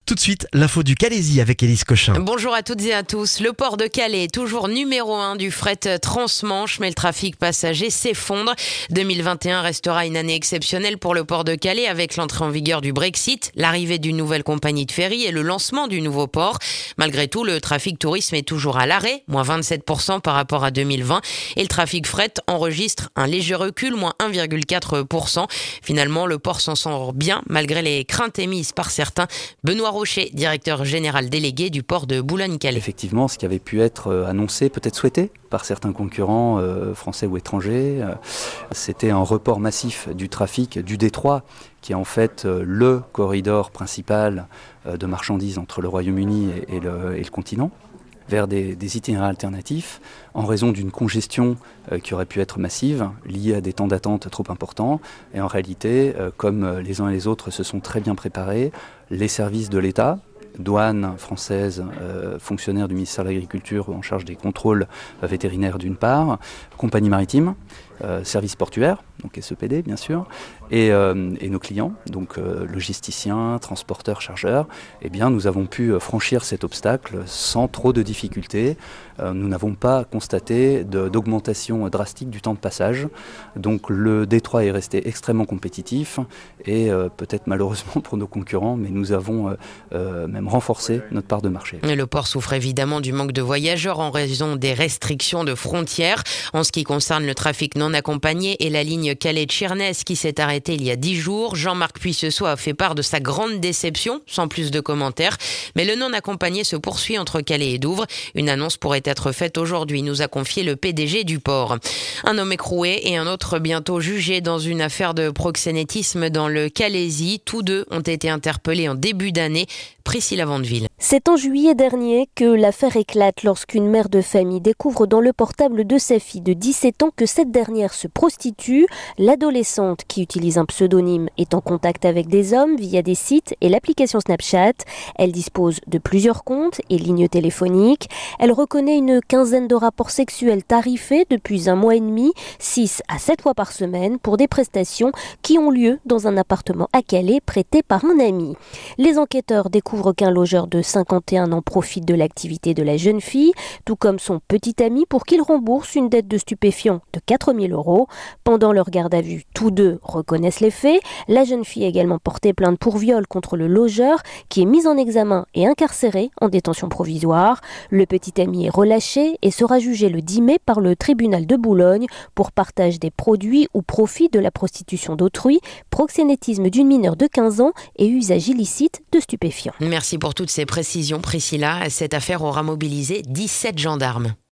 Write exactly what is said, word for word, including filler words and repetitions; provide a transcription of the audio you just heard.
Tout de suite, l'info du Calaisis avec Élise Cochin. Bonjour à toutes et à tous. Le port de Calais est toujours numéro un du fret transmanche, mais le trafic passager s'effondre. deux mille vingt et un restera une année exceptionnelle pour le port de Calais avec l'entrée en vigueur du Brexit, l'arrivée d'une nouvelle compagnie de ferry et le lancement du nouveau port. Malgré tout, le trafic tourisme est toujours à l'arrêt, moins vingt-sept pour cent par rapport à deux mille vingt, et le trafic fret enregistre un léger recul, moins un virgule quatre pour cent. Finalement, le port s'en sort bien malgré les craintes émises par certains. Benoît Rocher, directeur général délégué du port de Boulogne-Calais. Effectivement, ce qui avait pu être annoncé, peut-être souhaité par certains concurrents euh, français ou étrangers, euh, c'était un report massif du trafic du détroit, qui est en fait euh, le corridor principal euh, de marchandises entre le Royaume-Uni et, et, le, et le continent, vers des, des itinéraires alternatifs, en raison d'une congestion euh, qui aurait pu être massive, liée à des temps d'attente trop importants. Et en réalité, euh, comme les uns et les autres se sont très bien préparés, les services de l'État, douane française, euh, fonctionnaires du ministère de l'Agriculture en charge des contrôles euh, vétérinaires d'une part, compagnie maritime, euh, services portuaires, donc S E P D bien sûr, et, euh, et nos clients, donc euh, logisticiens, transporteurs, chargeurs, eh bien nous avons pu franchir cet obstacle sans trop de difficultés. Euh, nous n'avons pas constaté de, d'augmentation drastique du temps de passage, donc le détroit est resté extrêmement compétitif et euh, peut-être malheureusement pour nos concurrents, mais nous avons euh, euh, même renforcé notre part de marché. Le port souffre évidemment du manque de voyageurs en raison des restrictions de frontières. En ce qui concerne le trafic non accompagné et la ligne Calais-Sheerness qui s'est arrêtée il y a dix jours, Jean-Marc Puissesseau a fait part de sa grande déception, sans plus de commentaires. Mais le non accompagné se poursuit entre Calais et Douvres. Une annonce pourrait être faite aujourd'hui, nous a confié le P D G du port. Un homme écroué et un autre bientôt jugé dans une affaire de proxénétisme dans le Calaisis. Tous deux ont été interpellés en début d'année. Priscilla Vandeville. C'est en juillet dernier que l'affaire éclate lorsqu'une mère de famille découvre dans le portable de sa fille de dix-sept ans que cette dernière se prostitue. L'adolescente, qui utilise un pseudonyme, est en contact avec des hommes via des sites et l'application Snapchat. Elle dispose de plusieurs comptes et lignes téléphoniques. Elle reconnaît une quinzaine de rapports sexuels tarifés depuis un mois et demi, six à sept fois par semaine, pour des prestations qui ont lieu dans un appartement à Calais prêté par un ami. Les enquêteurs découvrent qu'un logeur de cinquante et un ans profite de l'activité de la jeune fille, tout comme son petit ami pour qu'il rembourse une dette de stupéfiants de quatre mille euros. Pendant leur garde à vue, tous deux reconnaissent les faits. La jeune fille a également porté plainte pour viol contre le logeur, qui est mis en examen et incarcéré en détention provisoire. Le petit ami est relâché et sera jugé le dix mai par le tribunal de Boulogne pour partage des produits ou profit de la prostitution d'autrui, proxénétisme d'une mineure de quinze ans et usage illicite de stupéfiants. Merci pour toutes ces précisions, Priscilla. Cette affaire aura mobilisé dix-sept gendarmes.